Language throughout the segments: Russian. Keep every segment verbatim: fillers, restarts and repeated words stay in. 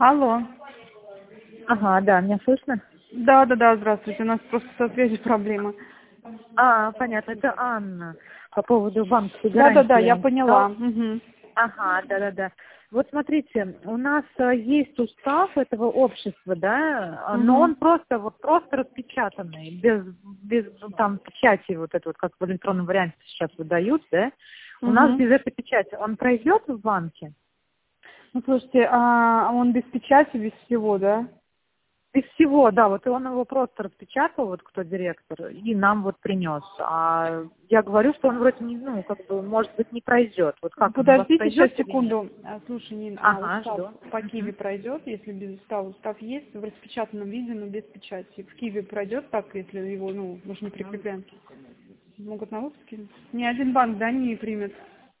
Алло. Ага, да, меня слышно? Да, да, да, здравствуйте. У нас просто со связью проблема. А, понятно, это Анна. По поводу банковской Да, да, гарантии. да, я вам поняла. писала. Угу. Ага, да-да-да. Вот смотрите, у нас э, есть устав этого общества, да, а, но Угу. он просто вот просто распечатанный, без без ну, там печати вот это вот, как в электронном варианте сейчас выдают, да. У нас Угу. без этой печати. Он пройдет в банке? Ну, слушайте, а он без печати, без всего, да? Из всего, да, вот и он его просто распечатал, вот кто директор, и нам вот принес. А я говорю, что он вроде не, ну, как бы, может быть, не пройдет. Вот как он у вас Подождите сейчас пройдет или нет? секунду. А, Слушай, Нин, а Ага, устав жду. по Киеве Мгм. пройдет, если без устава? Устав есть в распечатанном виде, но без печати. В Киеве пройдет так, если его, ну, мы же не прикрепляем. Могут на выпуске? Ни один банк, да, не примет.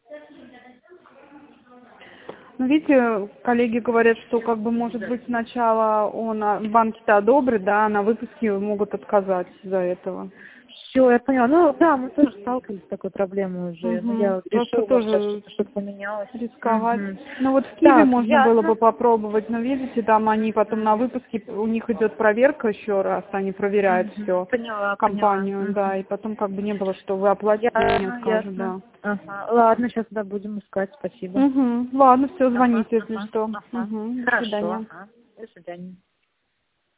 Ну, видите, коллеги говорят, что как бы может быть сначала он а, банки-то одобрит, да, а на выпуске могут отказать из-за этого. Все, я поняла. Ну, да, мы тоже сталкивались с такой проблемой уже. Но Угу. я вот Просто решила, может, сейчас тоже что-то что-то поменялось. рисковать. Мгм. Ну вот в Киеве Так, можно было бы ясно. попробовать, но видите, там они потом на выпуске, у них идет проверка еще раз, они проверяют Мгм. все, Поняла, поняла. компанию, да, Мгм. и потом как бы не было, что вы оплатите, не Ясно, скажут, ясно. да. Ага. Ладно, сейчас да, будем искать, спасибо. Угу. Ладно, все, Ага, звоните, если ага, что. ага. Угу. До Хорошо, свидания. ага. До свидания.